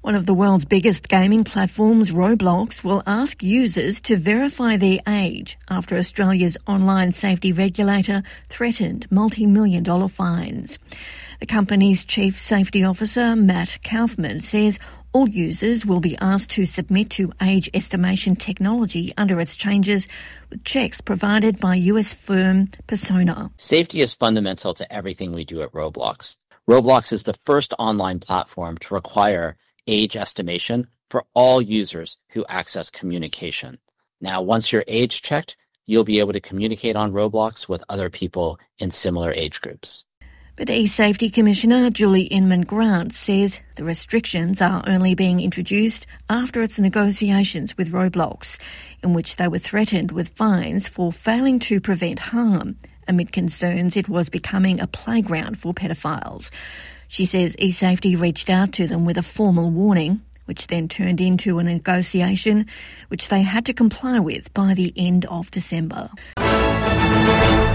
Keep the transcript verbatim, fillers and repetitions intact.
One of the world's biggest gaming platforms, Roblox, will ask users to verify their age after Australia's online safety regulator threatened multi-million dollar fines. The company's chief safety officer, Matt Kaufman, says all users will be asked to submit to age estimation technology under its changes, with checks provided by U S firm Persona. Safety is fundamental to everything we do at Roblox. Roblox is the first online platform to require age estimation for all users who access communication. Now, once you're age checked, you'll be able to communicate on Roblox with other people in similar age groups. But eSafety Commissioner Julie Inman-Grant says the restrictions are only being introduced after its negotiations with Roblox, in which they were threatened with fines for failing to prevent harm, amid concerns it was becoming a playground for pedophiles. She says eSafety reached out to them with a formal warning, which then turned into a negotiation which they had to comply with by the end of December.